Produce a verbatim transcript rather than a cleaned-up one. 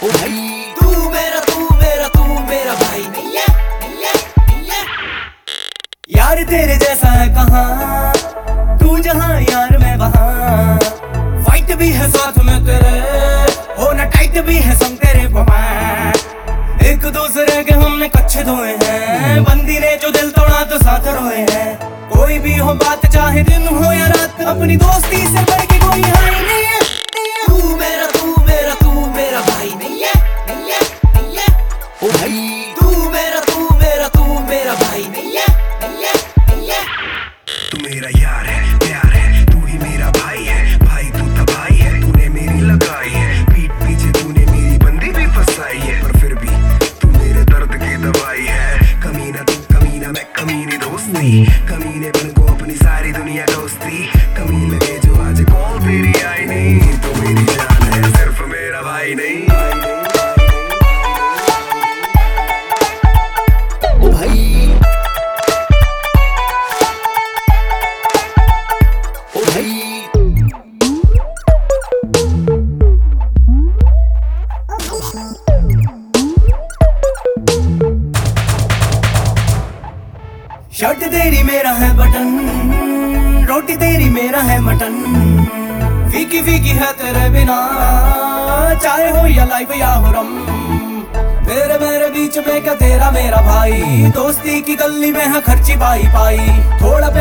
ओ भाई तू मेरा तू मेरा तू मेरा भाई नहीं है, नहीं है, नहीं है। यार तेरे जैसा है कहाँ, तू जहाँ यार मैं वहाँ। फाइट भी है साथ में तेरे, होना टाइट भी है संग तेरे बाबा। एक दूसरे के हमने कच्चे धोए हैं, बंदी ने जो दिल तोड़ा तो साथ रोए हैं। कोई भी हो बात चाहे दिन हो या रात, अपनी दोस्ती से बढ़ के कोई हाई नहीं है। तू मेरा तू मेरा तू मेरा भाई नहीं है, नहीं है, नहीं है। ओ भाई तू मेरा तू मेरा तू मेरा भाई नहीं है, नहीं है, नहीं है। तू मेरा यार है, प्यार है, तू ही मेरा भाई है। भाई तू तो भाई है, तूने मेरी लगाई है। पीठ पीछे तूने मेरी बंदी भी फंसाई है, पर फिर भी तू मेरे दर्द की दवाई है। कमीना तू कमीना मैं कमीनी दोस्ती, कमीने बन को अपनी सारी दुनिया दोस्ती। कमी लगे जो आज कॉल तेरी आई नहीं, तो मेरी जान है सिर्फ मेरा भाई नहीं। ओ भाई ओ भाई शर्ट तेरी मेरा है बटन, रोटी तेरी मेरा है मटन। फीकी फीकी है तेरे बिना, चाहे हो या लाइफ या हो रम। तेरे मेरे बीच में क्या तेरा मेरा भाई, दोस्ती की गली में है खर्ची पाई पाई। थोड़ा